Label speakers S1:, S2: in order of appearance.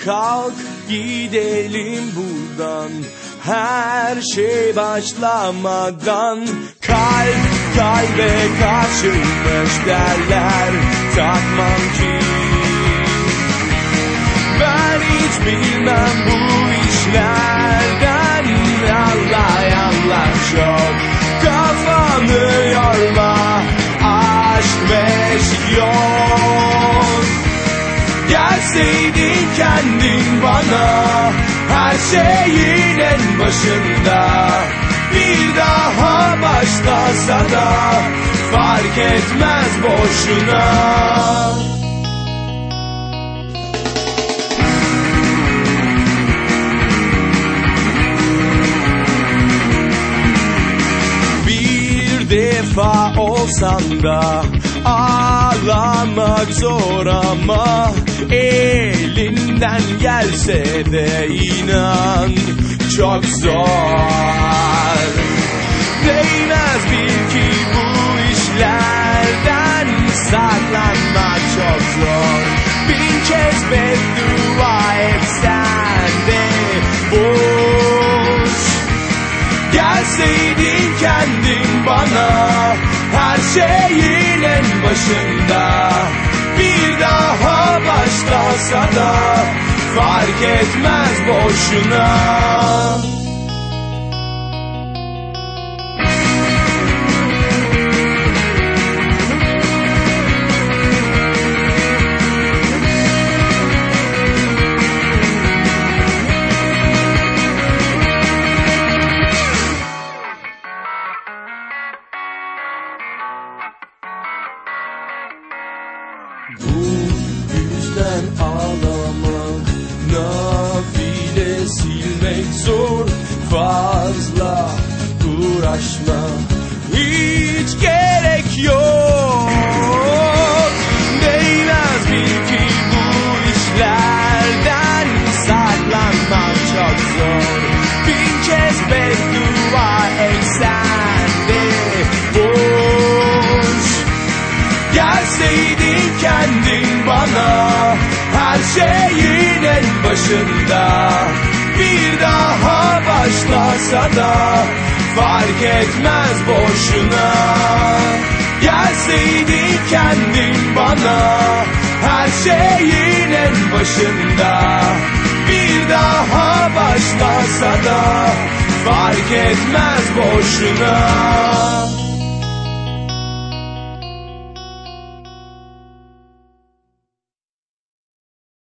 S1: kalk gidelim buradan, her şey başlamadan. Kalp kalbe karşıymış derler, takmam ki. Ben hiç bilmem bu işlerden, Allah çok. Kafanı yorma, aşk meşk yok. Gelseydin kendin bana, her şeyin en başında. Bir daha başlasa da fark etmez boşuna. Bir defa olsan da ağlamak zor ama elinden gelse de inan çok zor. Değmez bil ki bu işlerden, saklanmak çok zor. Bin kez beddua etsen de boş. Gelseydin kendin bana, her şeyin en başında. Bir daha başlasa da fark etmez boşuna. Bu yüzden ağlamak, nafile silmek zor. Fazla uğraşma, hiç gerek yok. Değmez bil ki bu işlerden, saklanmak çok zor. Bin kez beddua etsen de boş. Gelseydin kendin bana, her şeyin en başında. Bir daha başlasa da fark etmez boşuna. Gelseydin kendin bana, her şeyin en başında. Bir daha başlasa da fark etmez boşuna.